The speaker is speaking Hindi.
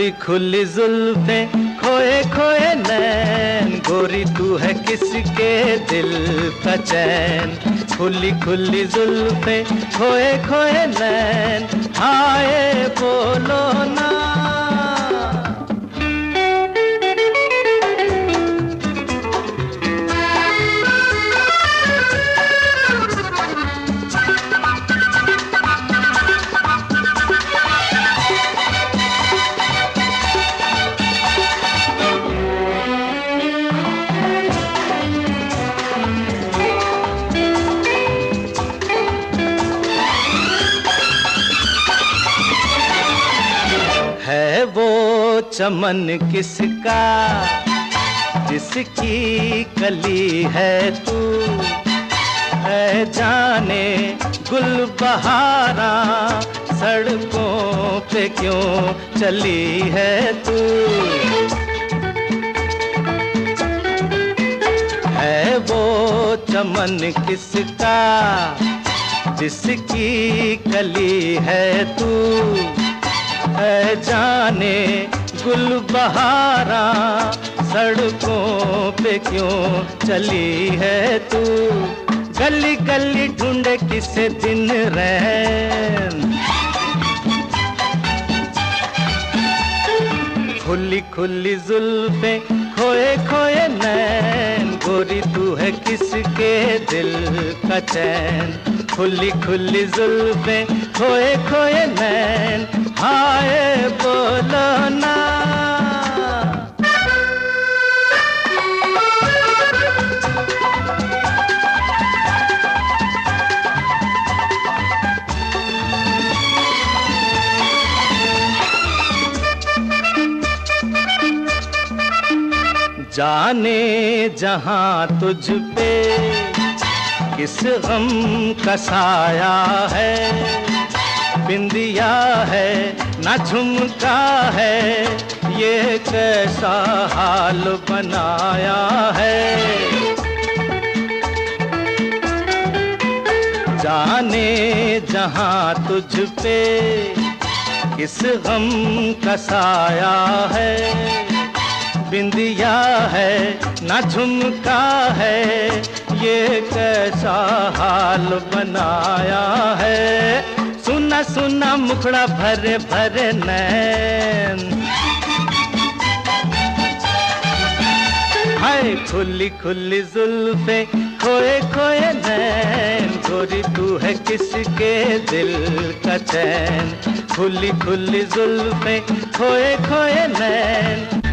खुली खुली जुल्फे खोए खोए नैन, गोरी तू है किसके दिल का चैन। खुली खुली जुल्फे खोए खोए नैन, हाय बोलो ना। है वो चमन किसका जिसकी कली है तू, है जाने गुल बहारा सड़कों पे क्यों चली है तू। है वो चमन किसका जिसकी कली है तू, है जाने गुल बहारा सड़कों पे क्यों चली है तू। गली गली ढूंढे किसे दिन रैन, खुली खुली जुल्फे खोए खोए नैन, गोरी तू है किसके दिल का चैन। खुली खुली जुल्फे खोए खोए नैन, हाय बोलो ना। जाने जहां तुझ पे किस गम का साया है, बिंदिया है ना झुमका है, ये कैसा हाल बनाया है। जाने जहां तुझ पे किस गम का साया है, बिंदिया है ना झुमका है, ये कैसा हाल बनाया है। सुना सुना मुखड़ा भरे भरे नैन, हाय खुली खुली जुल्फे खोए खोए नैन, गोरी तू है किसके दिल का चैन। खुली खुली जुल्फे खोए खोए नैन।